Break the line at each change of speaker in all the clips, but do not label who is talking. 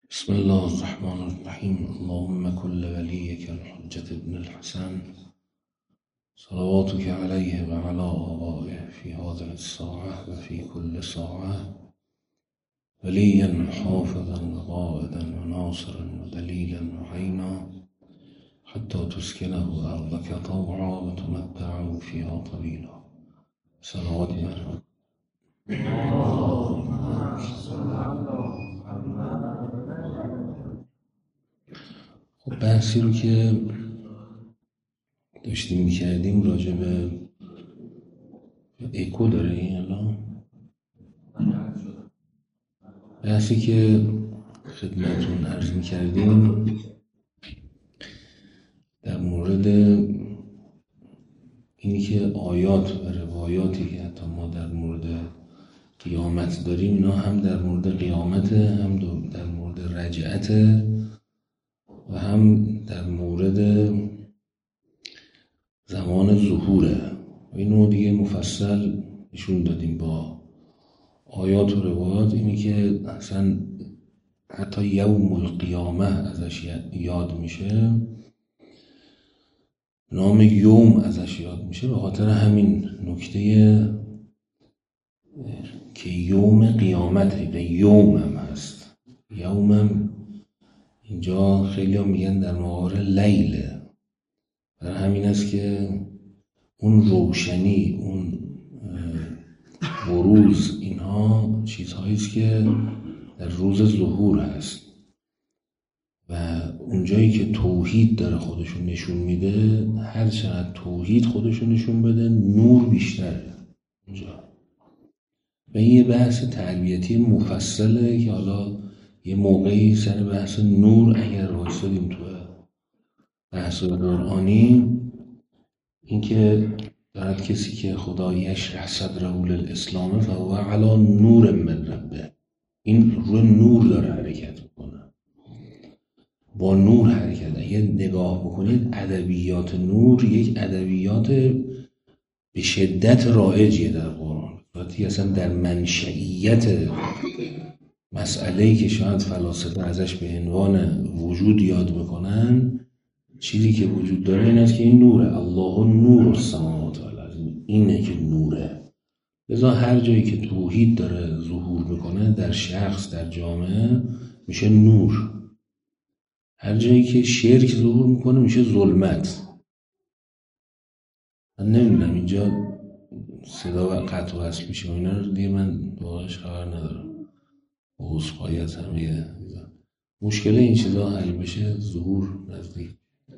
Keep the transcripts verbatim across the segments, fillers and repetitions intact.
بسم الله الرحمن الرحیم. اللهم كل وليك الحجة ابن الحسن صلواتك عليه وعلى آبائه في هذه الساعة وفي كل ساعة وليا حافظا وقائدا وناصرا ودليلا وعينا حتى تسكنه أرضك طوعا وتمتعه فيها طويلا. صلوات الله. خب بحثی رو که داشتیم میکردیم راجع به اکو داره این الان بحثی که خدمتون عرض میکردیم در مورد اینی که آیات و روایاتی که حتی ما در مورد قیامت داریم اینا هم در مورد قیامت، هم در مورد رجعت و هم در مورد زمان ظهوره و اینو دیگه مفصل نشون دادیم با آیات و روایات. اینی که اصلا حتی یوم القیامه ازش یاد میشه، نام یوم ازش یاد میشه به خاطر همین نکته که یوم قیامت و یوم هم هست. یوم هم اینجا خیلی هم میگن در مقابل لیله، برای همین است که اون روشنی، اون بروز، اینها چیزهایی است که در روز ظهور هست و اونجایی که توحید داره خودشون نشون میده، هر چقدر توحید خودشون نشون بده نور بیشتره اونجا. و این یه بحث تربیتی مفصله که حالا یه موقعی سر بحث نور اگر وایسادیم تو بحث قرآنی، این که دارد کسی که خدا یشرح صدره للاسلام فهو علی نور من ربه، این روی نور داره حرکت میکنه، با نور حرکت. اگه نگاه بکنید ادبیات نور یک ادبیات به شدت رایجیه در قرآن، وقتی اصلا در منشئیت مسئله‌ای که شاید فلاسفه ازش به عنوان وجود یاد میکنن، چیزی که وجود داره این است که این نوره. الله نور السماوات والارض، اینه که نوره. لذا هر جایی که توحید داره ظهور میکنه در شخص، در جامعه، میشه نور. هر جایی که شرک ظهور میکنه میشه ظلمت. من نمیدونم اینجا صدا و قطع و وصل میشه و اینا رو دیگه من واقعاش خبر ندارم. عذرخواهی از همه مشکل این چیزا حل بشه، ظهور نزدیک.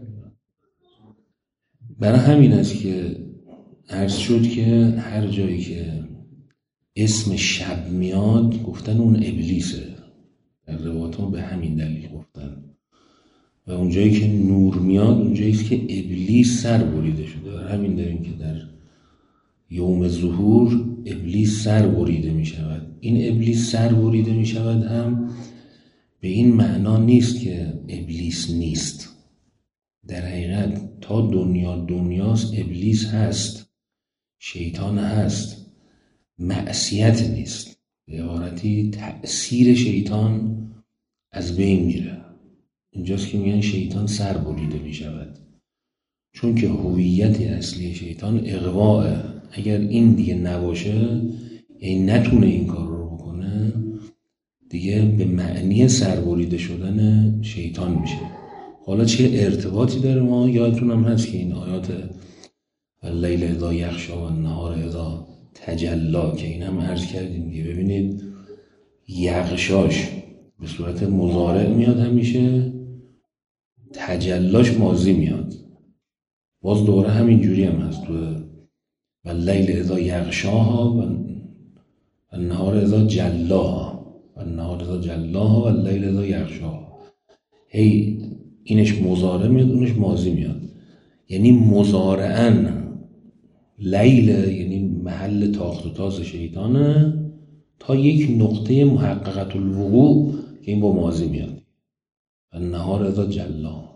برای همین است که عرض شد که هر جایی که اسم شب میاد گفتن اون ابلیسه، در روایات به همین دلیل گفتن. و اونجایی که نور میاد اونجایی است که ابلیس سر بریده شده. برای همین داریم که در یوم ظهور ابلیس سر بریده می شود. این ابلیس سر بریده می شود هم به این معنا نیست که ابلیس نیست. در حقیقت تا دنیا دنیاست ابلیس هست، شیطان هست، معصیت نیست. به عبارتی تأثیر شیطان از بین میره. اینجاست که میگن شیطان سر بریده می شود، چون که هویت اصلی شیطان اغواه. اگر این دیگه نباشه، یعنی نتونه این کار رو بکنه، دیگه به معنی سربریده شدن شیطان میشه. حالا چه ارتباطی داره؟ ما یادتون هم هست که این آیات اللیل اذا یغشی و النهار اذا تجلی که این هم عرض کردیم که ببینید یغشاش به صورت مضارع میاد همیشه، تجلاش ماضی میاد. باز دوره همین جوری هم هست تو اللیل اذا یغشاها و النهار اذا جلاها و النهار اذا جلاها و اللیل اذا یغشاها. هی اینش مضارع میاد اونش ماضی میاد، یعنی مضارعاً لیل یعنی محل تاخت و تاز شیطانه تا یک نقطه محققت الوقوع که این با ماضی میاد. النهار اذا جلاها.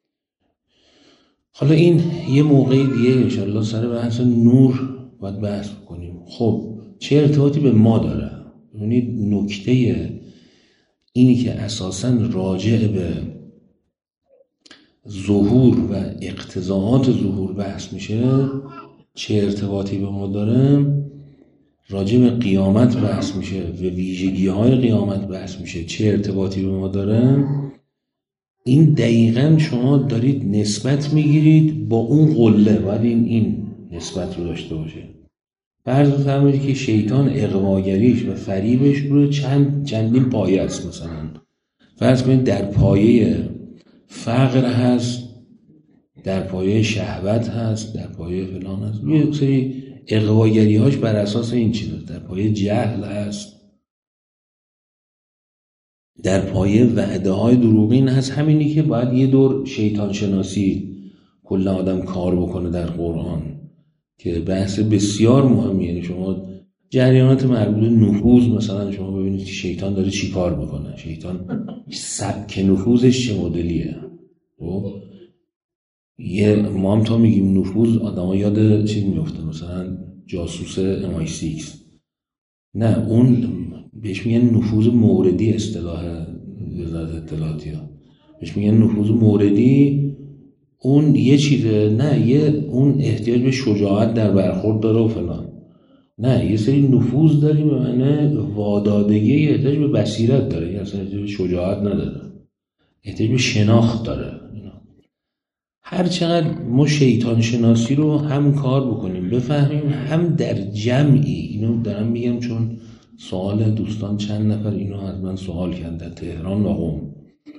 حالا این یه موقعی دیگه انشالله سر بحث نور باید بحث بکنیم. خب چه ارتباطی به ما داره؟ ببینید نکته اینی که اساساً راجع به ظهور و اقتضاعات ظهور بحث میشه، چه ارتباطی به ما داره، راجع به قیامت بحث میشه و ویژگی های قیامت بحث میشه، چه ارتباطی به ما داره، این دقیقاً شما دارید نسبت میگیرید با اون قله. باید این این نسبت رو داشته باشه. فرض بفرمایید که شیطان اغواگریش و فریبش روی چند چندین پایه است. مثلا فرض کنید در پایه فقر هست، در پایه شهوت هست، در پایه فلان هست. یه سری اغواگری هاش بر اساس این چیزاست. در پایه جهل هست، در پایه وعده های دروغین هست. همینی که باید یه دور شیطان شناسی کل آدم کار بکنه در قرآن، که بحث بسیار مهمیه. یعنی شما جریانات مربوط به نفوذ، مثلا شما ببینید که شیطان داره چی کار میکنه، شیطان سبک نفوذش چه مدلیه. خب یه ما هم تا میگیم نفوذ، آدم ها یاد چی میفته؟ مثلا جاسوس ام آی سیکس. نه، اون بهش میگن نفوذ موردی، اصطلاح وزارت اطلاعاتی ها بهش میگن نفوذ موردی. اون یه چیزه، نه یه اون احتیاج به شجاعت در برخورد داره و فلان. نه، یه سری نفوذ داریم به معنی وادادگی، احتیاج به بصیرت داره، یه اصلا احتیاج به شجاعت نداره، احتیاج به شناخت داره. هر چقدر ما شیطان شناسی رو هم کار بکنیم بفهمیم، هم در جمعی، اینو دارم میگم چون سوال دوستان چند نفر اینو از من سوال کردن در تهران و قم،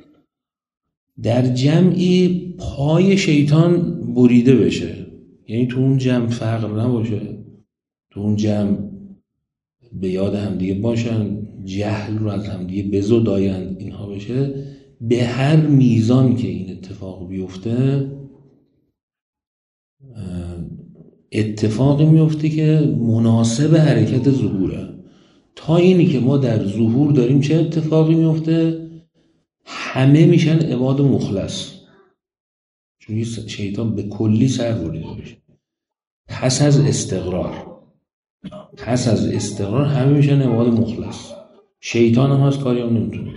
در جمعی پای شیطان بریده بشه. یعنی تو اون جمع فقر نباشه، تو اون جمع به یاد همدیگه باشن، جهل رو از همدیگه بزدایند، اینها بشه. به هر میزان که این اتفاق بیفته، اتفاقی میفته که مناسب حرکت ظهوره. تا اینی که ما در ظهور داریم چه اتفاقی میفته؟ همه میشن عباد مخلص، چون شیطان به کلی سر بریده بشه. پس از استقرار پس از استقرار همه میشن عباد مخلص. شیطان هم از کاری هم نمیتونه.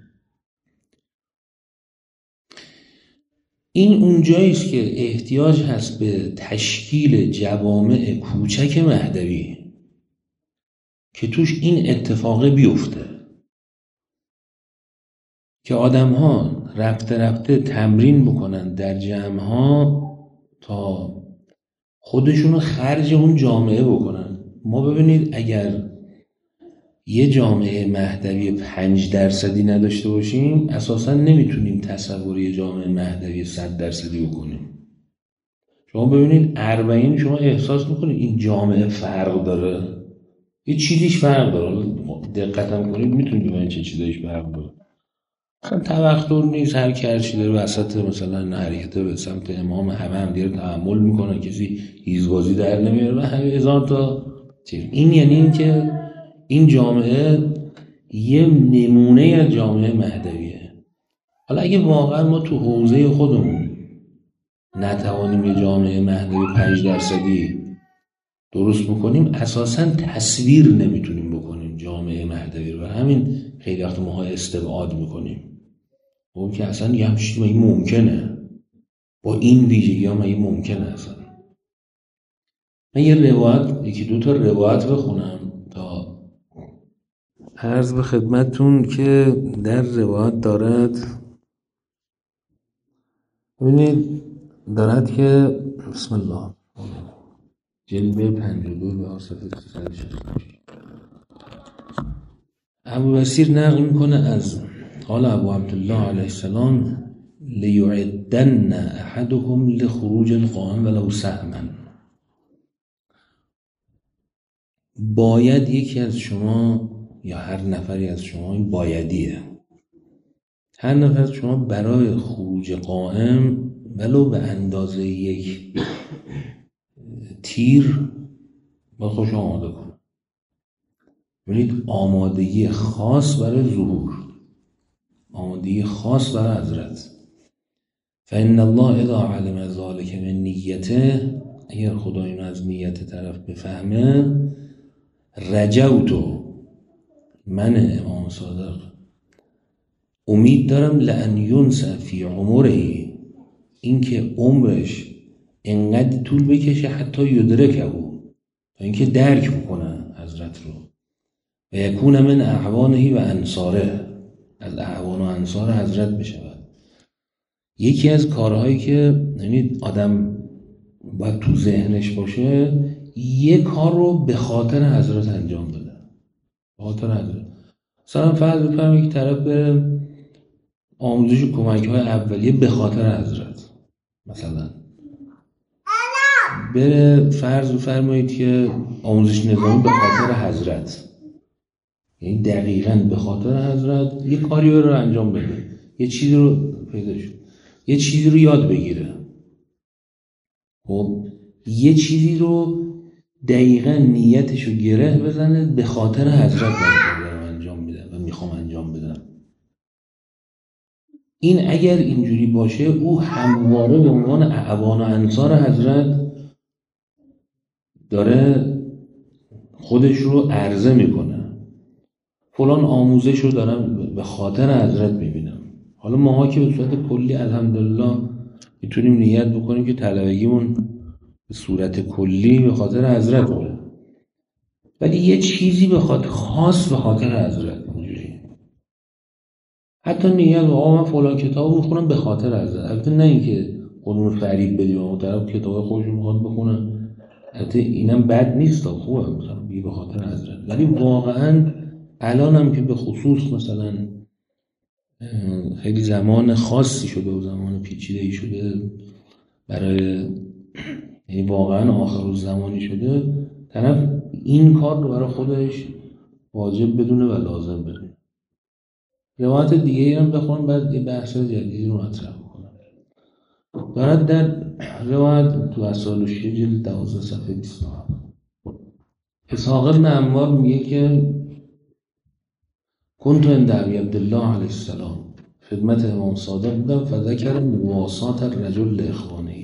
این اونجاییست که احتیاج هست به تشکیل جوامع کوچک مهدوی که توش این اتفاق بیفته، که آدم ها رفته رفته تمرین بکنن در جمع ها تا خودشونو خرج اون جامعه بکنن. ما ببینید اگر یه جامعه مهدوی پنج درصدی نداشته باشیم، اساسا نمیتونیم تصور یه جامعه مهدوی صد درصدی بکنیم. شما ببینید اربعین، شما احساس میکنید این جامعه فرق داره، یه چیزیش فرق داره. دقت هم کنید میتونید ببینید چه چیزیش فرق داره. مثلا توقع نیست هر کی هر چی داره وسط مثلا حرکت به سمت امام همه هم دیگه تحمل میکنن، کسی هیزبازی در نمیاره و همه هزار تا چیز. این یعنی این که این جامعه یه نمونه از جامعه مهدویه. حالا اگه واقعا ما تو حوزه خودمون نتوانیم یه جامعه مهدوی پنج درصدی درست بکنیم، اساساً تصویر نمیتونیم بکنیم جامعه مهدوی رو. و همین خیلی وقت ماها استبعاد میکنیم. اون که اصلا یه همچین مگه ممکنه با این ویژگی ها مگه ممکنه اصلا؟ من یه روایت، یکی دو تا روایت بخونم تا عرض به خدمتون که در روایت دارد، ببینید دارد که بسم الله جلوه پنجاه و دو به صفحه سیصد و شصت و شش ابو بصیر نقل میکنه از قال ابو عبدالله علیه السلام لیعدن احدهم لخروج القائم ولو سهما. باید یکی از شما یا هر نفری از شما، این بایدیه، هر نفر از شما برای خروج قائم ولو به اندازه یک تیر با خوش آماده کن. ببینید آمادگی خاص برای ظهور، آمادگی خاص برای حضرت. فإن الله اذا علم ذلك من نیته، اگر خدا اینو از نیت طرف بفهمه، رجوتو، من امام صادق امید دارم لئن ینسى فی عمره، این که عمرش انقدر طول بکشه حتی یدرکه، تا اینکه درک بکنه حضرت رو، و یکون من اعوانه و انصاره، از اعوان و انصار حضرت بشود. یکی از کارهایی که یعنی آدم باید تو ذهنش باشه، یک کار رو به خاطر حضرت انجام بده، به خاطر حضرت. مثلا فرض بفرمایید یک طرف بره آموزش کمک های اولیه به خاطر حضرت، مثلا بره فرض بفرمایید که آموزش نظامی به خاطر حضرت، یعنی دقیقاً به خاطر حضرت یه کاری رو انجام بده، یه چیزی رو پیدا شد، یه چیزی رو یاد بگیره. خب یه چیزی رو دقیقاً نیتش رو گره بزنه، به خاطر حضرت من رو انجام میده و میخوام انجام بدم. این اگر اینجوری باشه، او همواره به عنوان اعوان و انصار حضرت داره خودش رو عرضه میکنه. فلان آموزش رو دارم به خاطر حضرت میبینم. حالا ماها که به صورت کلی الحمدلله میتونیم نیت بکنیم که طلبگیمون به صورت کلی به خاطر حضرت بره، ولی یه چیزی به خاطر خاص به خاطر حضرت اینجوری، حتی نیت آقا من فلان کتاب میخونم به خاطر حضرت، البته نه اینکه خودمون فریب بدیم اون طرف کتاب خودش میخواد بخونه، البته اینم بد نیست، خوبه مثلا بگی به خاطر حضرت، ولی واقعا الان هم که به خصوص مثلا خیلی زمان خاصی شده و زمان پیچیده‌ای شده برای، یعنی واقعا آخر الزمانی شده، طرف این کار رو برای خودش واجب بدونه و لازم بدونه. روایت دیگه ای هم بخونم بعد یه بحث جدیدی رو مطرح کنم. دارد در روایت تو اصالوشیه جلد دوازده صفحه بیست و هفت اسحاق بن عمار میگه که کنت عند ابی عبدالله علیه السلام، خدمت امام صادق بودم، فذکر مواسات الرجل لاخوانه،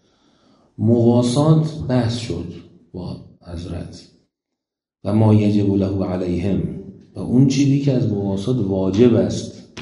مواسات بحث شد با حضرت و ما یجب له علیهم، و اون چیزی که از مواسات واجب است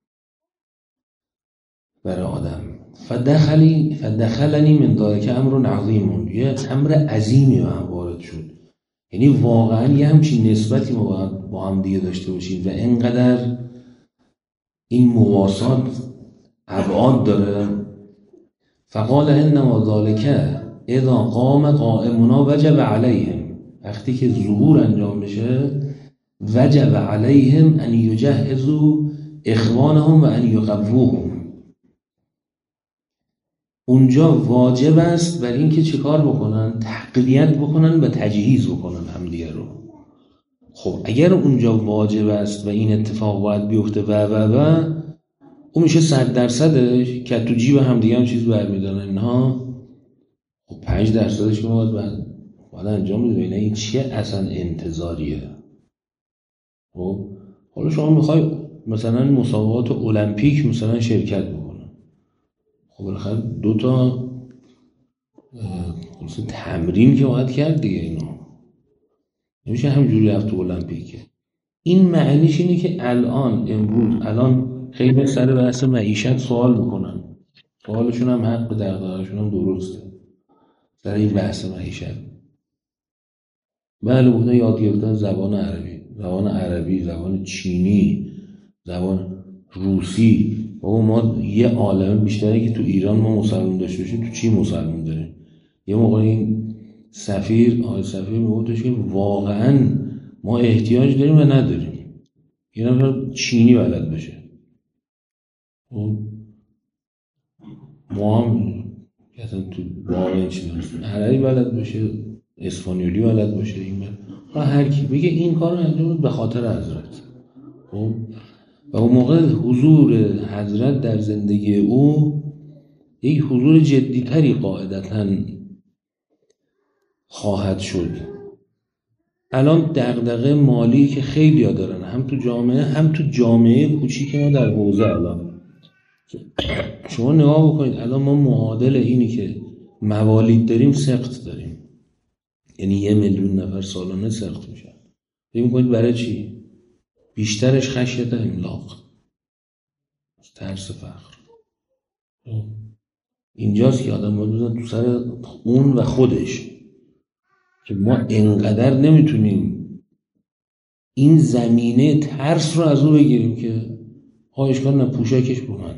برای آدم. فدخلی فدخلنی من ذلک امر عظیم، یه امر عظیمی به هم وارد شد، یعنی واقعا یه همچین نسبتی ما با هم دیگه داشته باشیم و اینقدر این مواسات ابعاد داره. فقال انما ذلک اذا قام قائمنا وجب علیهم، وقتی که ظهور انجام بشه وجب علیهم ان یجهزوا اخوانهم و ان یقووهم، اونجا واجب است برای اینکه چه کار بکنن؟ تقویت بکنن و تجهیز بکنن همدیگه رو. خب اگر اونجا واجب است و این اتفاق باید بیفته و و و اون میشه صد درصدش که تو جیب همدیگه هم چیز برمیدارن اینها. خب پنج درصدش که ما باید باید انجام میده. بینه این چیه اصلا انتظاریه؟ خب حالا شما میخوای مثلا مسابقات المپیک مثلا شرکت بکنه، خب بالاخره دو تا تمرین که باید کرد دیگه، اینا نمیشه همجوری رفت تو المپیک. این معنیش اینه که الان امروز الان خیلی سر بحث معیشت سوال میکنن، سوالشون هم حق دغدغه‌شون هم درسته سر این بحث معیشت. بله بودن یاد گرفتن زبان عربی، زبان عربی، زبان چینی، زبان روسی. بابا ما یه عالمه بیشتره که تو ایران ما مسلمان داشته باشیم، تو چی مسلمان داریم؟ یه موقع این سفیر آقای سفیر میگفتش که واقعا ما احتیاج داریم و نداریم یه نفر چینی بلد باشه. ما هم اصلا تو واقعا چی داریم عربی بلد باشه، اسپانیولی بلد باشه، این و هر کی بگه این کار رو انجام به خاطر حضرت. خب و اون موقع حضور حضرت در زندگی او یک حضور جدیتری قاعدتاً خواهد شد. الان دغدغه مالی که خیلی ها دارن، هم تو جامعه هم تو جامعه کوچیک ما در حوزه، الان شما نگاه بکنید الان ما معادل اینی که موالید داریم سقط داریم، یعنی یه میلیون نفر سالانه سقط میشن. فکر می‌کنید برای چی؟ بیشترش خشیت املاق. ترس فقر. اینجاست که آدم باید بزن تو سر اون و خودش که ما انقدر نمیتونیم این زمینه ترس رو از او بگیریم که ها اشکال نه، پوشکش بکن،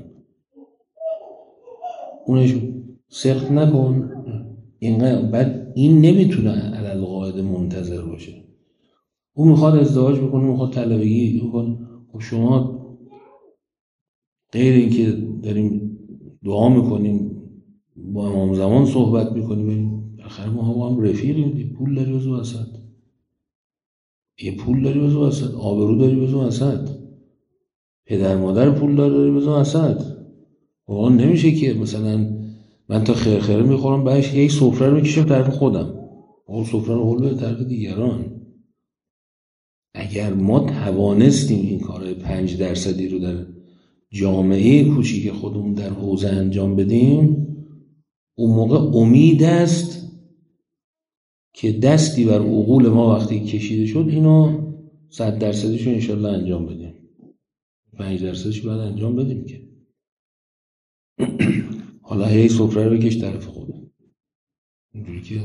اونش سخت نکن اینقدر. بعد این نمیتونه علل قاعده منتظر باشه. اون میخواد ازدواج بکنه، میخواد طلبگی بکنه. خب شما غیر این که داریم دعا میکنیم با امام زمان صحبت میکنیم، آخر ما با هم رفیقیم، پول داری بزو وسط، یه پول داری بزو وسط، آبرو داری بزو وسط، پدر مادر پول داری بزو وسط. واقعا نمیشه که مثلا من تا خیر خیره میخورم بعدش یک سفره رو میکشم طرف خودم، اون سفره رو هول به طرف دیگران. اگر ما توانستیم این کارهای پنج درصدی رو در جامعه کوچیک خودمون در حوزه انجام بدیم، اون موقع امید است که دستی بر عقول ما وقتی کشیده شد اینو صد درصدیشو انشالله انجام بدیم. پنج درصدش باید انجام بدیم که حالا هی سفره رو بکش طرف خودم. اینجوری که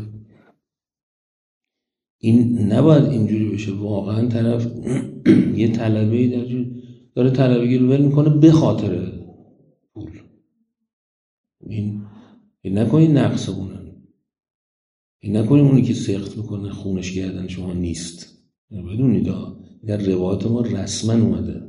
این نباید اینجوری بشه. واقعا طرف یه طلبه‌ای در داره طلبگی رو ول میکنه به خاطر پول. این این نکنید نقص اونن، این نکنید اونی که سخت میکنه خونش گردن شما نیست. بدونید در روایات ما رسما اومده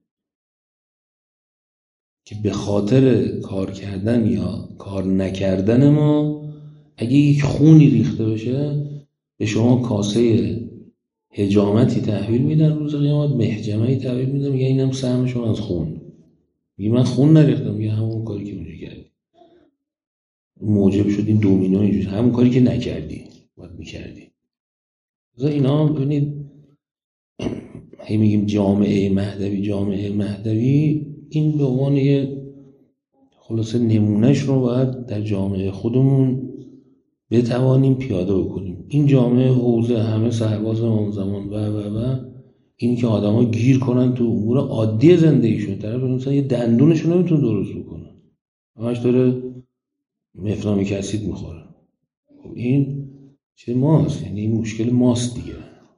که به خاطر کار کردن یا کار نکردن ما اگه یک خونی ریخته بشه به شما کاسه حجامتی تحویل میدن، روز قیامت محجمه‌ای تحویل میدن، میگه اینم سهم شما از خون. میگه من خون نریختم، میگه همون کاری که اونجا کردی موجب شد این دومینو اینجوری، همون کاری که نکردی باید میکردی. مثلا اینا ببینید هی میگیم جامعه مهدوی جامعه مهدوی، این به عنوان یه خلاصه نمونهش رو باید در جامعه خودمون بتوانیم پیاده بکنیم. این جامعه حوزه همه سرباز امام زمان و و و این که آدم ها گیر کنن تو امور عادی زندگیشون، طرف مثلا یه دندونشون نمیتونه درست بکنن، همش داره مفنامیک اسید میخوره. خب این چه ماست، یعنی این مشکل ماست دیگه.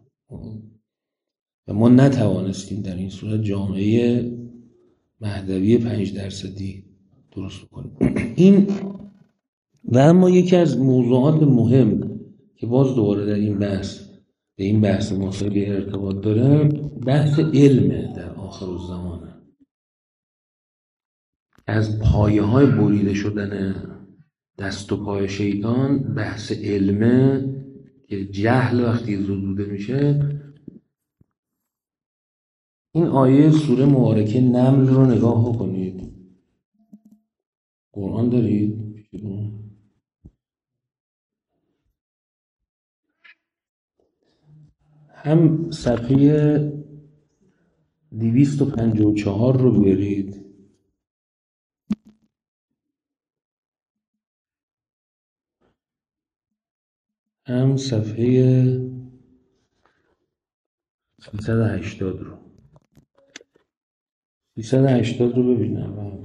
و ما نتوانستیم در این صورت جامعه مهدوی پنج درصدی درست بکنیم. این و اما یکی از موضوعات مهم که باز دوباره در این بحث به این بحث مصاحبه ارتباط داره، بحث علمه در آخر الزمانه. از پایه های بریده شدن دست و پای شیطان بحث علمه که جهل وقتی زدوده میشه. این آیه سوره مبارکه نمل رو نگاه کنید. قرآن دارید؟ هم صفحه دویست و پنجاه و چهار رو برید، هم صفحه سیصد و هشتاد رو سیصد و هشتاد رو ببینم.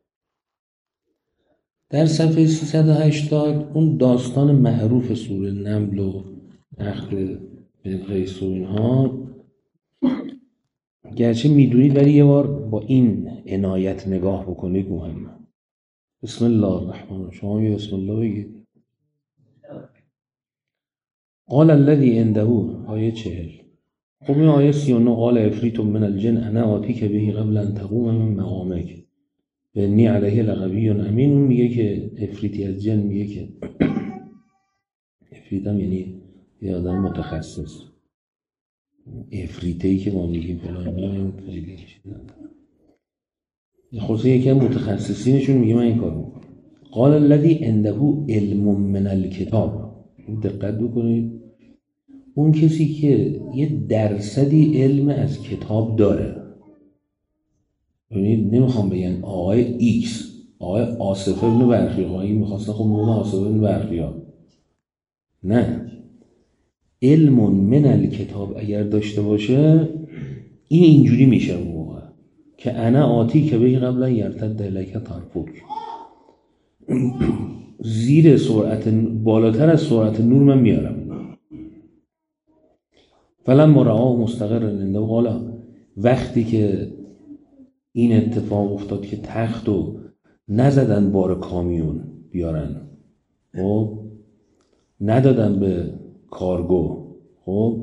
در صفحه سیصد و هشتاد اون داستان معروف سوره نمل و نخل بلقیس و اینها گرچه میدونید ولی یه بار با این عنایت نگاه بکنید مهمه. بسم الله الرحمن الرحیم. شما یه بسم الله بگید. قال الذی عنده، آیه چهل. خب این آیه سی و نه، قال عفریت من الجن انا آتیک به قبل ان تقوم من مقامک و انی علیه لقوی امین. اون میگه که عفریتی از جن میگه که عفریت هم یعنی یه آدم متخصص، عفریتی که ما میگیم فلان خیلی خصوصا یکی از متخصصینشون میگه من این کار میکنم. قال الذی عنده علم من الکتاب. دقت بکنید، اون کسی که یه درصدی علم از کتاب داره. ببینید نمیخوام بگن آقای ایکس، آقای آصف ابن برخیان، آقایی میخواستن خب نوم آصف ابن برخیان، نه، علم من الکتاب اگر داشته باشه این اینجوری میشه. موقع که انا آتی که به قبلا یرتد الیک طرفک، زیر سرعت بالاتر از سرعت نور من میارم. فلما رآه مستقرا عنده قال، وقتی که این اتفاق افتاد که تختو نزدن بار کامیون بیارن، خب ندادن به کارگو، خب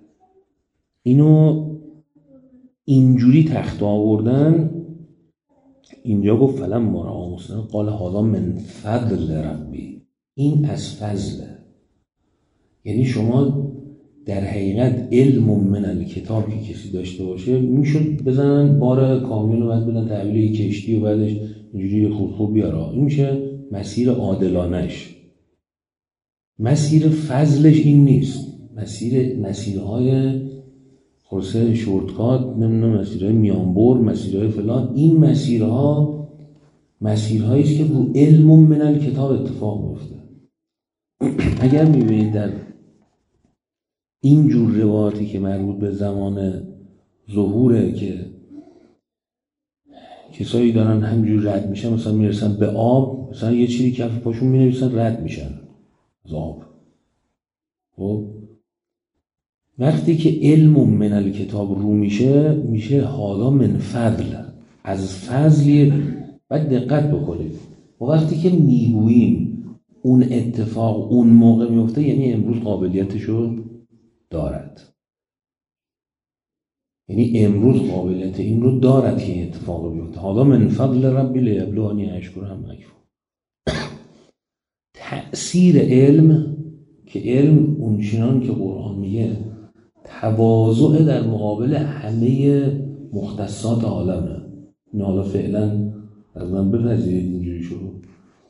اینو اینجوری تخت آوردن. اینجا گفت فلما رآه مستقرا قال هذا من فضل ربی، این از فضله. یعنی شما در حقیقت علم من الکتاب که کسی داشته باشه میشد بزنن بار کامیون رو بعد بدن تحویل یک کشتی و بعدش اینجوری خورخور بیاره. این میشه مسیر عادلانش. مسیر فضلش این نیست. مسیر مسیرهای خلاصه شورتکات، نمیدونم مسیرهای میانبر، مسیرهای فلان، این مسیرها مسیرهایی است که رو علم من الکتاب اتفاق میفته. اگر میبینید در این جور روایاتی که مربوط به زمان ظهوره که کسایی دارن همجور رد میشن، مثلا میرسن به آب، مثلا یه چیزی کف پاشون مینویسن رد میشن از آب. خب وقتی که علم من الکتاب رو میشه، میشه حالا من فضل، از فضلی. باید دقت بکنید و وقتی که میگوییم اون اتفاق اون موقع میفته، یعنی امروز قابلیتشو دارد، یعنی امروز قابلیت این رو دارد که این اتفاق بیفته. حالا من فضل ربی لیبلونی اشکر هم اکفر. تأثیر علم که علم اونچنان که قرآن میگه تواضع در مقابل همه مختصات عالمه. این حالا فعلا از من بپذیرید اینجوری شد.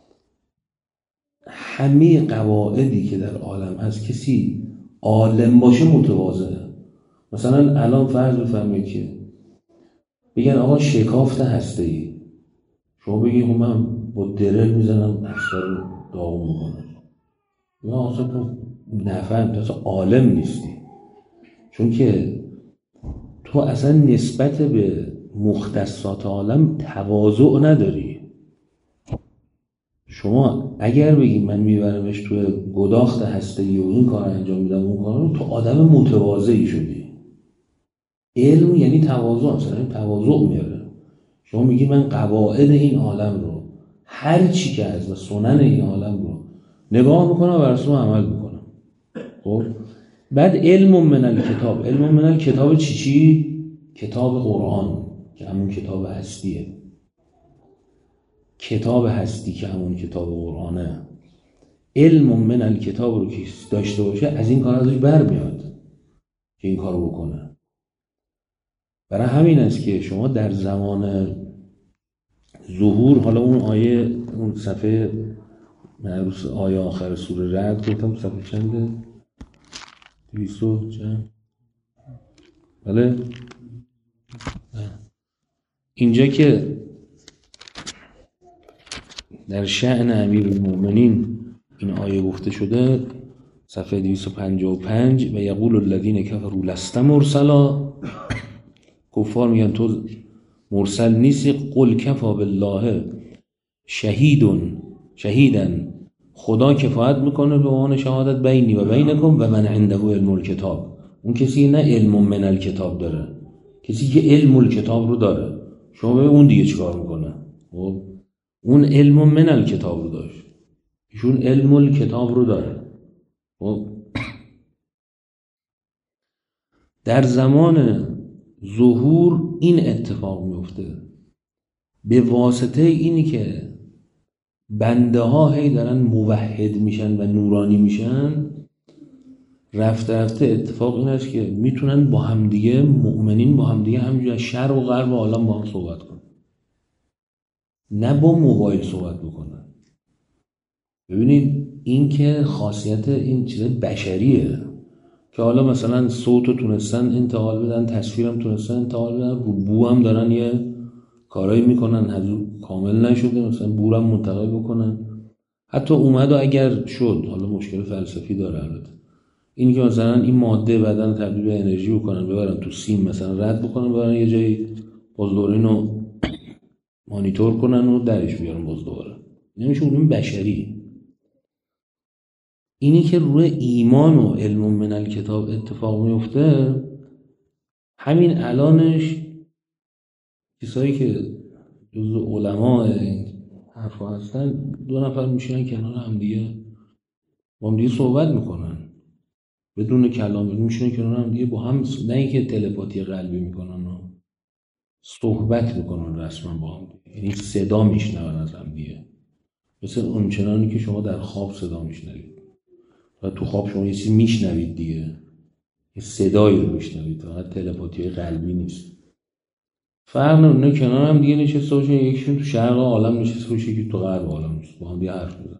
همه قواعدی که در عالم هست کسی عالم باشه متواضعه. مثلا الان فرض بفرمایید که بگن آقا شکافت هسته‌ای، شما بگید خب من با درل میزنم هسته رو داغون میکنم، یا اصلا تو نفهم، تو اصلا عالم نیستی، چون که تو اصلا نسبت به مختصات عالم تواضع نداری. شما اگر بگی من میبرمش توی گداخت هسته‌ای و این کار انجام میدم اون کار رو، تو آدم متواضعی شدی. علم یعنی تواضع، مثلا این تواضع میاره. شما میگی من قواعد این عالم رو، هر چی که هست و سنن این عالم رو نگاه میکنم و بر اساس عمل میکنم. خب بعد علم من الکتاب، علم من الکتاب چی چی؟ کتاب قرآن که همون کتاب هستیه، کتاب هستی که همون کتاب قرآنه. علم من الکتاب رو که داشته باشه از این کار ازش برمیاد که این کار رو بکنه. برای همین است که شما در زمان ظهور، حالا اون آیه، اون صفحه معروف آیه آخر سوره رعد گفتم صفحه چنده؟ دویستو چند؟ بله؟ اینجا که در شأن امیرالمؤمنین این آیه گفته شده، صفحه دویست و پنجاه و پنج، و یقول الذین کفروا لست مرسلا، کفار میگن تو مرسل نیستی. قل کفا بالله شهیدون شهیدن، خدا کفایت میکنه به عنوان شهادت بینی و بینکم و من عنده علم الکتاب. اون کسی نه علم من الکتاب داره، کسی که علم الکتاب رو داره. شما به اون دیگه چیکار میکنه؟ خب اون علم من الکتاب رو داشت، ایشون علم الکتاب رو داره. خب در زمان ظهور این اتفاق میفته به واسطه اینی که بنده ها هی دارن موحد میشن و نورانی میشن. رفته رفته اتفاق این است که میتونن با همدیگه، مؤمنین با همدیگه همینجوری شرق و غرب و عالم با هم صحبت کنن، نه با موبایل صحبت بکنن. ببینید این که خاصیت این چیز بشریه که حالا مثلا صوت رو تونستن انتقال بدن، تصویرم تونستن انتقال بدن، رو بو هم دارن یه کارایی میکنن، هنوز کامل نشده، مثلا بو هم منتقل بکنن. حتی اومد و اگر شد، حالا مشکل فلسفی داره البته، این که مثلا این ماده بدن تبدیل به انرژی بکنن، ببرن تو سیم مثلا رد بکنن، ببرن یه جایی باز دوره اینو مانیتور کنن و درش بیارن باز دوباره. نمیشه علوم بشری. اینی که روی ایمان و علم من الکتاب اتفاق میفته، همین الانش کسایی که جزو علماء حرفا هستن دو نفر میشینن کنار هم دیگه با هم دیگه صحبت میکنن بدون کلام، میشینن کنار هم دیگه با هم، نه اینکه تلپاتی قلبی میکنن، صحبت میکنن رسما با هم دیگه، یعنی صدا میشنون از هم دیگه، مثل اونچنانی که شما در خواب صدا میشنوید و تو خواب شما یه چیزی میشنوید دیگه، یه صدایی رو میشنوید، فقط تلپاتی قلبی نیست. فرق نمیکنه کنار هم دیگه نشسته باشن، یکیشون تو شرق عالم نشسته باشه یکی تو غرب عالم نشسته، با هم دیگه حرف بزنن.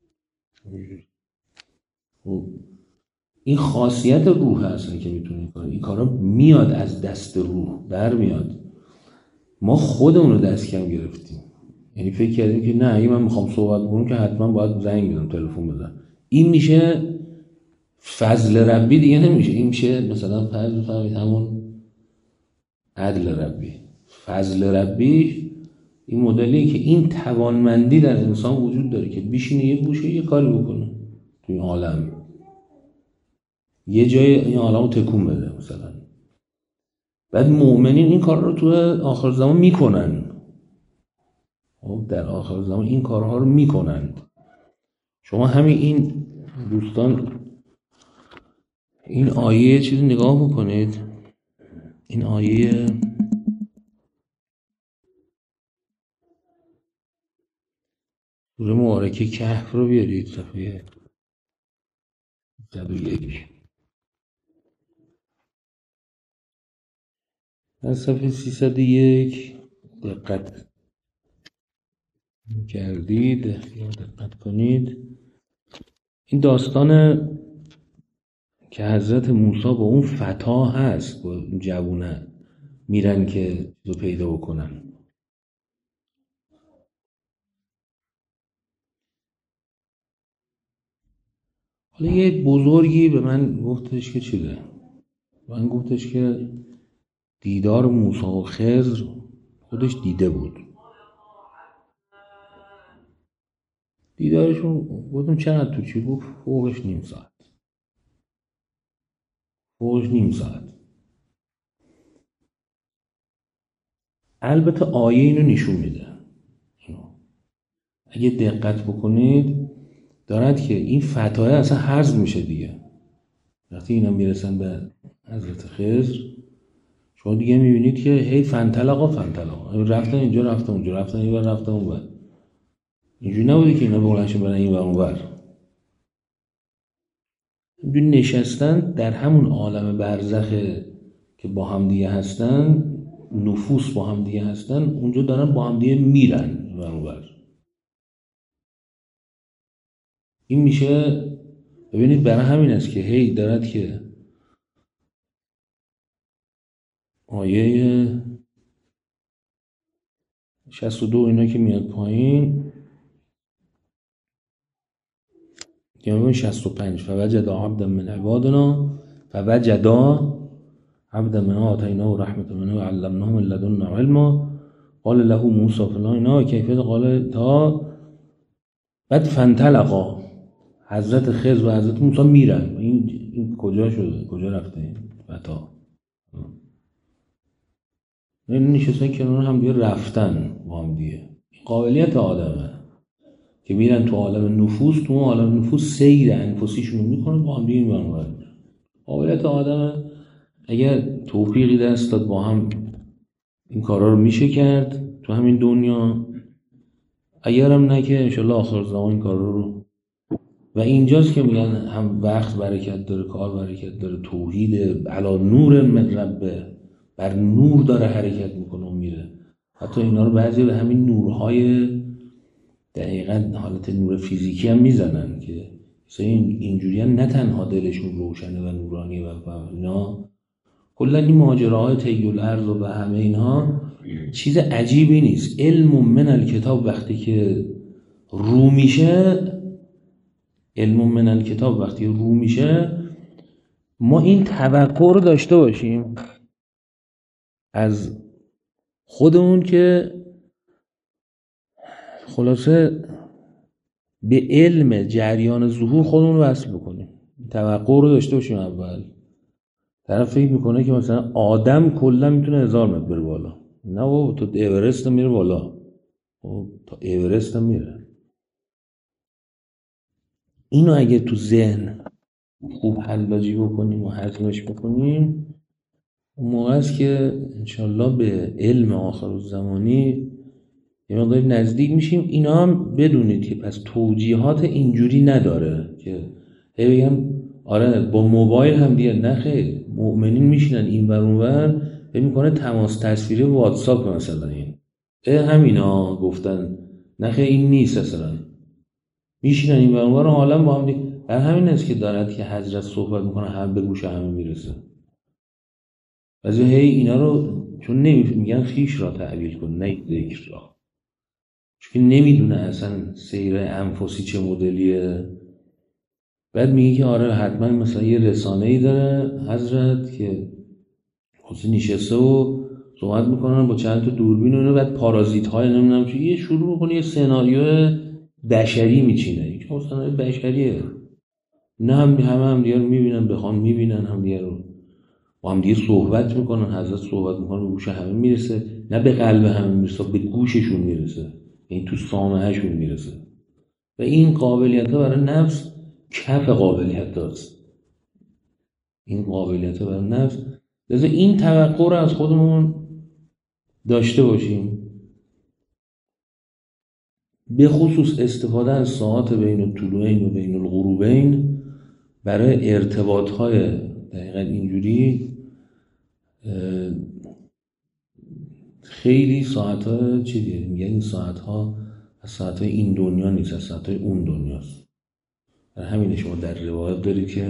این خاصیت روح هست که میتونه این کار این کارا میاد از دست روح در میاد. ما خودمون رو دست کم گرفتیم، یعنی فکر کردیم که نه اگه من میخوام صحبت کنم که حتما باید زنگ بزنم، تلفن بزنم. این میشه فضل ربی دیگه نمیشه، این میشه مثلا فرض بفرمایید همون عدل ربی. فضل ربی این مدلی که این توانمندی در انسان وجود داره که بشینه یه گوشه یه کاری بکنه تو این عالم، یه جای این عالم رو تکون بده مثلا. بعد مؤمنین این کار رو تو آخر زمان میکنن، در آخر زمان این کارها رو میکنن. شما همین این دوستان این آیه چیزی نگاه بکنید، این آیه سوره مبارکه کهف رو بیارید، صفحه صد و یک. از صفحه سیصد و یک دقت کردید، دقت کنید. این داستان که حضرت موسی با اون فتا هست، با اون جوونه میرن که رو پیدا بکنن. حالا یه بزرگی به من گفتش که چیه؟ من گفتش که دیدار موسی و خضر خودش دیده بود. دیدارشون گفتم چقدر تو چی؟ گفت فوقش نیم ساعت. فوقش نیم ساعت. البته آیه اینو نشون میده. اگه دقت بکنید دارد که این فتایه اصلا حرز میشه دیگه. وقتی اینا میرسن به حضرت خضر شما دیگه میبینید که هی فنطلقا فنطلقا رفتن اینجا رفتن اونجا رفتن اینور رفتن اونور. اینجوری نبوده که اینا بلندشون برن این و اونور. اینجوری نشستن در همون عالم برزخ که با هم دیگه هستن، نفوس با هم دیگه هستن، اونجا دارن با هم دیگه میرن این و اونور. این میشه ببینید برای همین است که هی دارد که آیه شصت و دو اینا که میاد پایین یعنی شصت و پنج فوجد عبدا من عبادنا فوجد عبدا من آتیناه رحمة منه و علمناه من لدنا علما قال له موسی فلان اینا کیفیت قال تا بعد فانطلقا حضرت خضر و حضرت موسی میرن. این, این کجا شده؟ کجا رفته؟ فتا این نشستن کنار هم دیگه رفتن با هم دیگه. قابلیت آدمه که میرن تو عالم نفوس، تو عالم نفوس سیر انفسیشون رو میکنن با هم دیگه میرن. قابلیت آدمه. اگر توفیقی دست داد با هم این کارا رو میشه کرد تو همین دنیا، اگرم نه که انشالله آخر زمان این کارا رو. و اینجاست که میگن هم وقت برکت داره، کار برکت داره، توحید علی نور من ربه، بر نور داره حرکت میکنه و میره. حتی اینا رو بعضی به همین نورهای دقیقاً حالت نور فیزیکی هم میزنن که مثلا اینجوری هم نه تنها دلشون روشنه و نورانی و اینا. کلا این ماجراهای طی الارض و به همه اینها چیز عجیبی نیست. علم من الکتاب وقتی که رو میشه، علم من الکتاب وقتی رو میشه، ما این توقع رو داشته باشیم از خودمون که خلاصه به علم جریان ظهور خودمون رو وصل بکنیم، توقع رو داشته باشیم. اول طرف فکر میکنه که مثلا آدم کلا میتونه هزار متر بره بالا. نه بابا، تو اورست هم میره بالا، تا اورست هم میره. اینو اگه تو ذهن خوب حلاجی بکنیم و هضمش بکنیم، اون موقع است که انشالله به علم آخرالزمانی یه مقداری نزدیک میشیم. اینا هم بدونید که پس توجیهات اینجوری نداره که هی بگم آره با موبایل هم دیگه. نه خیر، مؤمنین میشینن این ور اون ور، فکر میکنه تماس تصویری واتساپ مثلا این همینا گفتن. نه خیر، این نیست اصلا. میشینن این ور اون ور حالا با هم دیگه. در همین است که دارد که حضرت صحبت میکنه هم به گوش همه میرسه. از هی اینا رو چون نمیگن خیش را تعبیر کن، نه ذکر را، چون نمیدونه اصلا سیر انفسی چه مدلیه. بعد میگه که آره حتما مثلا یه رسانه‌ای داره حضرت که خودش نشسته و صحبت میکنن با چند تا دوربین و بعد پارازیت های نمیدونم چی، یه شروع میکنه یه سناریو بشری میچینه. این که سناریو بشریه، نه هم همه هم دیگه رو میبینن، بخوان میبینن هم دیگه رو، با هم دیگه صحبت میکنن. حضرت صحبت میکنن به گوش همه میرسه، نه به قلب همه میرسه، به گوششون میرسه، این تو سامعهشون میرسه. و این قابلیت ها برای نفس کف قابلیت هاست. این قابلیت ها برای نفس، لذا این توقع رو از خودمون داشته باشیم. به خصوص استفاده از ساعات بین الطلوعین و بین الغروبین برای ارتباط های دقیقا اینجوری خیلی ساعت ها چی دیگه میگن، این ساعت ها از ساعت های این دنیا نیست، از ساعت های اون دنیاست. برای همین شما در روایت دارید که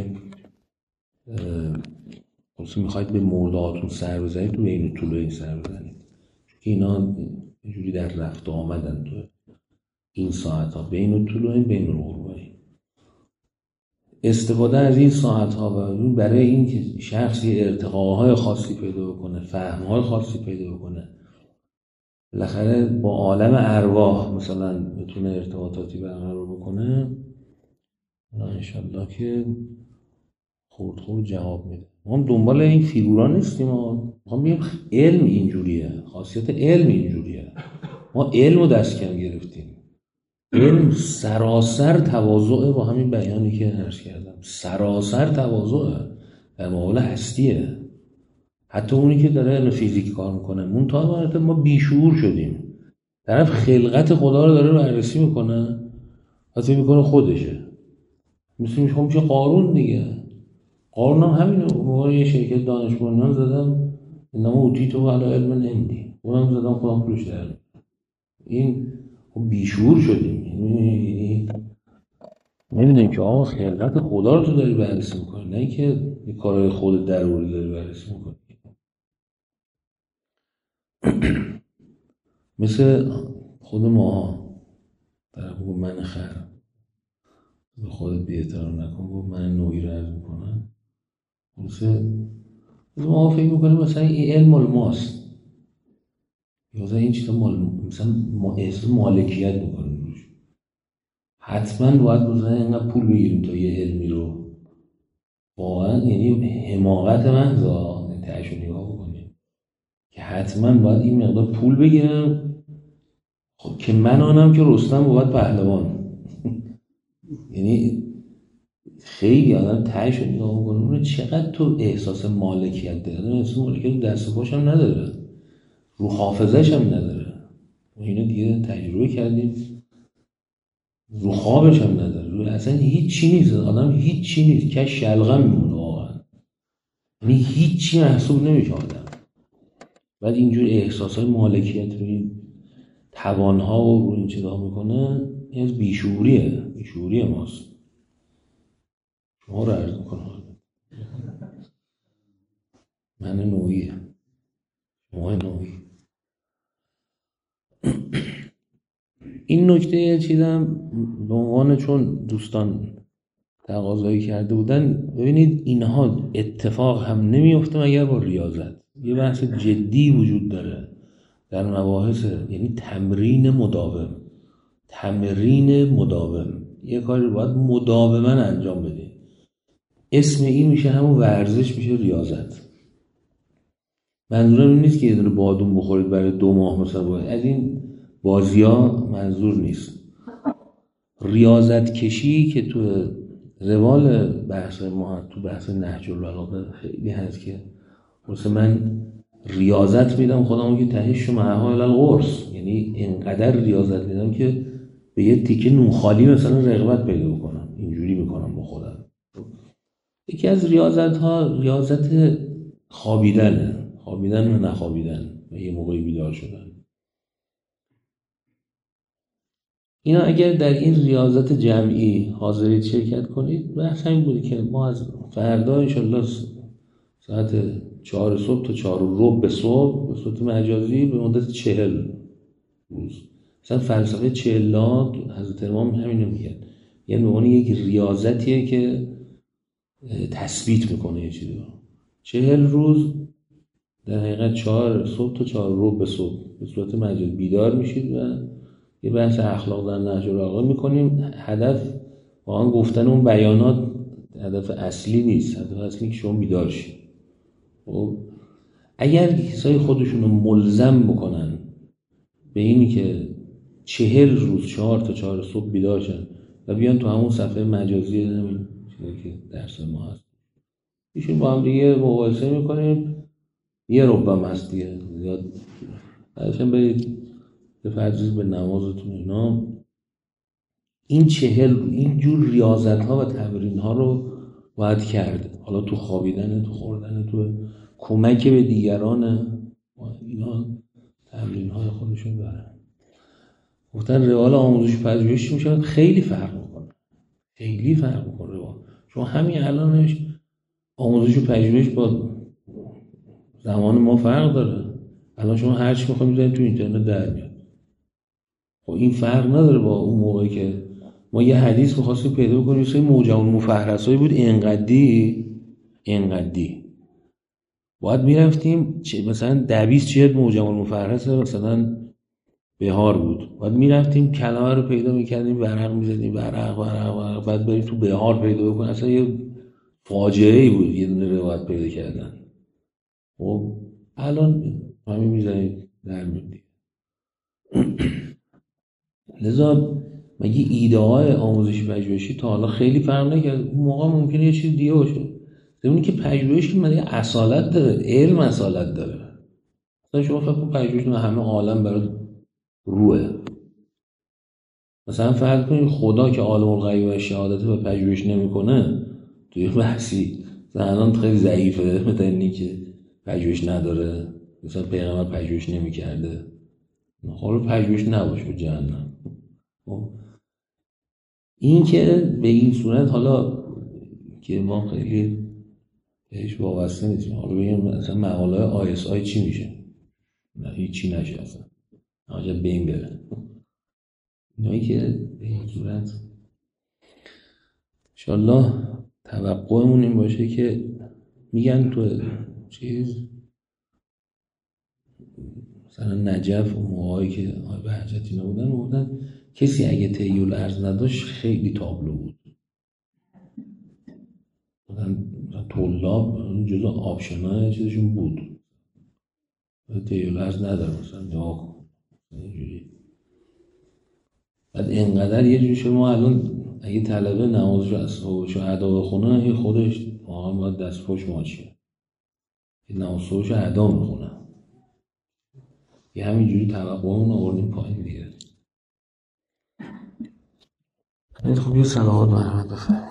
خصوصی میخواید به مردهاتون سر بزنید تو بین الطلوعین سر بزنید، چون اینا اینجوری در رفت و آمدن تو این ساعت ها بین الطلوعین بین الغروبین. استفاده از این ساعت ها برای این که شخصی ارتقاهای خاصی پیدا بکنه، فهمهای خاصی پیدا بکنه، بالاخره با عالم ارواح مثلا بتونه ارتباطاتی برقرار بکنه، انشالله که خورد خورد جواب میده. ما هم دنبال این فیگورا نیستیم، ما هم بگیم علم اینجوریه، خاصیت علم اینجوریه. ما علم رو دست کم گرفتیم. علم سراسر تواضع، با همین بیانی که عرض کردم، سراسر تواضع در مقابل هستیه. حتی اونی که داره علم فیزیک کار میکنه، منتها ما بیشعور شدیم. طرف خلقت خدا رو داره بررسی میکنه، حتی میکنه خودشه. مثل میشه میشه قارون دیگه. قارون هم همینه. موقع یه شرکت دانش بنیان زدم، انما اوتیتو علی علم عندی، اونم زدم خودم پولش در این. بیشعور شدیم. نمیدونیم که آقا خلقت خدا رو تو داری بررسی میکنی، نه که یه کارهای خود ضروری داری بررسی میکنی. مثل خود ماها، طرف بگو من خر، به خودت بی احترام نکن، بگو من نوعی رو عرض میکنم. مثل ما فکر میکنیم مثلا این علم مال ماست، یا مثلا این چیزا مال مثلا ما احساس مالکیت میکنیم روش، حتما باید مثلا اینقدر پول بگیریم تا یه علمی رو. واقعا یعنی حماقت محضا تهش رو نگاه بکنیم که حتما باید این مقدار پول بگیرم، خب که من آنم که رستم باید پهلوان. یعنی خیلی آدم تهش رو نگاه بکنیم چقدر تو احساس مالکیت داره. احساس مالکیت دست پاش هم نداره، رو حافظش هم نداره. ما اینو دیگه تجربه کردیم، رو خوابش هم نداره، رو اصلا هیچ چی نیست. آدم هیچ چی نیست که شلغم میمونه واقعا. یعنی هیچ چی محسوب نمیشه آدم. بعد اینجور احساسای مالکیت رو این توانها و رو این چیزا میکنه، این از بیشعوریه، بیشعوری ماست. شما رو عرض میکنم من نوعیه، شما نوعی. این نکته چیزم به عنوان چون دوستان تقاضایی کرده بودن، ببینید اینها اتفاق هم نمیفته مگر با ریاضت. یه بحث جدی وجود داره در مباحث، یعنی تمرین مداوم. تمرین مداوم یه کاری رو باید مداوما انجام بدی. اسم این میشه همون ورزش، میشه ریاضت. منظورم این نیست که یه دونه بادوم بخورید برای دو ماه مثلا باید. از این بازی ها منظور نیست. ریاضت کشی که تو روال بحث ما، تو بحث نهج البلاغه خیلی هست که مثلا من ریاضت میدم خودمو که تهش شو معها الالقرص، یعنی اینقدر ریاضت میدم که به یه تیکه نون خالی مثلا رغبت پیدا بکنم، اینجوری میکنم با خودم. یکی از ریاضت ها ریاضت خوابیدنه، خوابیدن و نخوابیدن و یه موقعی بیدار شدن. اینا اگر در این ریاضت جمعی حاضرید شرکت کنید، بحث این بوده که ما از فردا انشالله ساعت چهار صبح تا چهار و ربع به صبح به صورت مجازی به مدت چهل روز، مثلا فلسفه چهلات حضرت امام همینو میگن، یعنی به عنوان یک ریاضتیه که تثبیت میکنه یه چیزی رو. چهل روز در حقیقت چهار صبح تا چهار ربع به صبح به صورت مجازی بیدار میشید و یه بحث اخلاق در نهج البلاغه میکنیم. هدف واقعا گفتن اون بیانات هدف اصلی نیست، هدف اصلی که شما بیدار شید. خب اگر کسای خودشون رو ملزم بکنن به اینی که چهل روز چهار تا چهار صبح بیدار شن و بیان تو همون صفحه مجازی همین چیزی که درس ما هست ایشون با هم دیگه مباحثه میکنیم، یه ربم هست دیگه زیاد بعدشم برید به فرضیز به نمازتون اینا. این چهل این جور ریاضت ها و تمرین ها رو باید کرد. حالا تو خوابیدن، تو خوردن، تو کمک به دیگران، اینا تمرین های خودشون دارن. گفتن روال آموزش پژوهش میشه خیلی فرق میکنه، خیلی فرق میکنه روال. شما همین الانش آموزش و پژوهش با زمان ما فرق داره. الان شما هر چی میخواید میذارید تو اینترنت در میاد. خب این فرق نداره با اون موقعی که ما یه حدیث می‌خواستیم پیدا کنیم، مثلا موجم المفهرسایی بود اینقدی اینقدی باید میرفتیم مثلا دویست جلد موجم المفهرس مثلا بهار بود، باید میرفتیم کلمه رو پیدا میکردیم، ورق میزدیم، ورق ورق ورق بعد بریم تو بهار پیدا بکنیم. اصلا یه فاجعه ای بود یه دونه روایت پیدا کردن. خب الان همین میزنید در میاد. لذا مگه ایده های آموزشی پژوهشی تا حالا خیلی فرق نکرد؟ اون موقع ممکنه یه چیز دیگه باشه. زمینی که پژوهش که مگه اصالت داره، علم اصالت داره. مثلا شما فکر کن پژوهش نه همه عالم برای روحه. مثلا فرض کنید خدا که عالم الغیب و شهادت و پژوهش نمیکنه توی بحثی الان خیلی ضعیفه، مثلا اینی که پژوهش نداره، مثلا پیغمبر پژوهش نمیکرده، حالا پژوهش نباشه جهنم. این که به این صورت حالا که ما خیلی بهش وابسته نیستیم، حالا بگیم مثلا مقاله آی اس آی چی میشه؟ نه هیچی نشه اصلا، عجب به این بره. اینایی که به این صورت انشالله توقعمون این باشه که میگن تو چیز مثلا نجف و موقعی که آی بهجت اینا بودن بودن کسی اگه طی الارض نداشت خیلی تابلو بود. مثلا طلاب جزء آپشنای چیزشون بود، طی الارض نداره مثلا نگاه کن اینجوری. بعد اینقدر یه جوری شما الان اگه طلبه نمازش رو ادا بخونه این خودش واقعا باید دست پاش ماچیه، این نمازش رو ادا میخونه. یه همینجوری توقعمون آوردیم پایین دیگه. خب یه صلوات محمد بفرمایید.